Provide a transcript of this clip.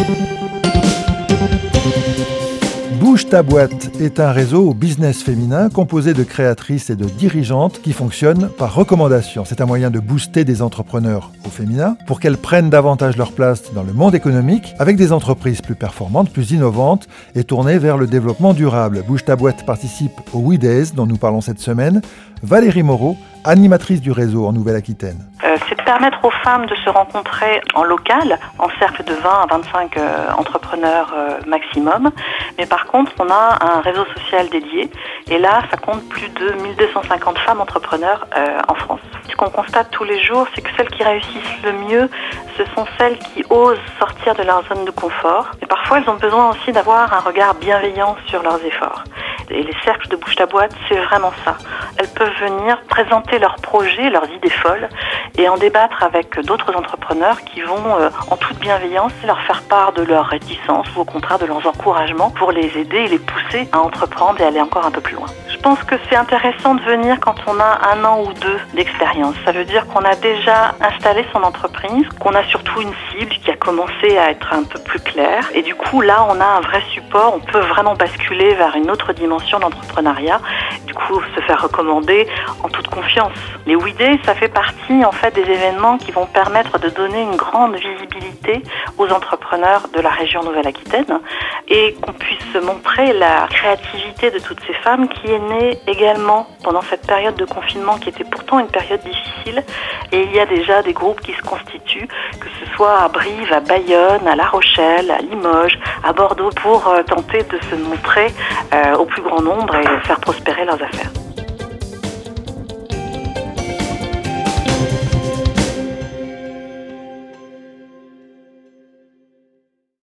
Bouge ta boîte est un réseau au business féminin composé de créatrices et de dirigeantes qui fonctionne par recommandation. C'est un moyen de booster des entrepreneurs au féminin pour qu'elles prennent davantage leur place dans le monde économique avec des entreprises plus performantes, plus innovantes et tournées vers le développement durable. Bouge ta boîte participe au We Days dont nous parlons cette semaine. Valérie Moreau, animatrice du réseau en Nouvelle-Aquitaine. C'est de permettre aux femmes de se rencontrer en local, en cercle de 20 à 25 entrepreneurs maximum. Mais par contre, on a un réseau social dédié. Et là, ça compte plus de 1250 femmes entrepreneurs en France. Ce qu'on constate tous les jours, c'est que celles qui réussissent le mieux, ce sont celles qui osent sortir de leur zone de confort. Et parfois, elles ont besoin aussi d'avoir un regard bienveillant sur leurs efforts. Et les cercles de Bouge ta boîte, c'est vraiment ça. Elles peuvent venir présenter leurs projets, leurs idées folles et en débattre avec d'autres entrepreneurs qui vont, en toute bienveillance, leur faire part de leurs réticences ou au contraire de leurs encouragements pour les aider et les pousser à entreprendre et aller encore un peu plus loin. Je pense que c'est intéressant de venir quand on a 1 an ou 2 d'expérience. Ça veut dire qu'on a déjà installé son entreprise, qu'on a surtout une cible qui a commencé à être un peu plus claire. Et du coup, là, on a un vrai support. On peut vraiment basculer vers une autre dimension d'entrepreneuriat. Du coup, se faire recommander en toute confiance. Les We Days, ça fait partie en fait des événements qui vont permettre de donner une grande visibilité aux entrepreneurs de la région Nouvelle-Aquitaine et qu'on puisse montrer la créativité de toutes ces femmes qui est née également pendant cette période de confinement qui était pourtant une période difficile. Et il y a déjà des groupes qui se constituent, que ce soit à Brive, à Bayonne, à La Rochelle, à Limoges, à Bordeaux, pour tenter de se montrer au plus grand nombre et faire prospérer leurs affaires.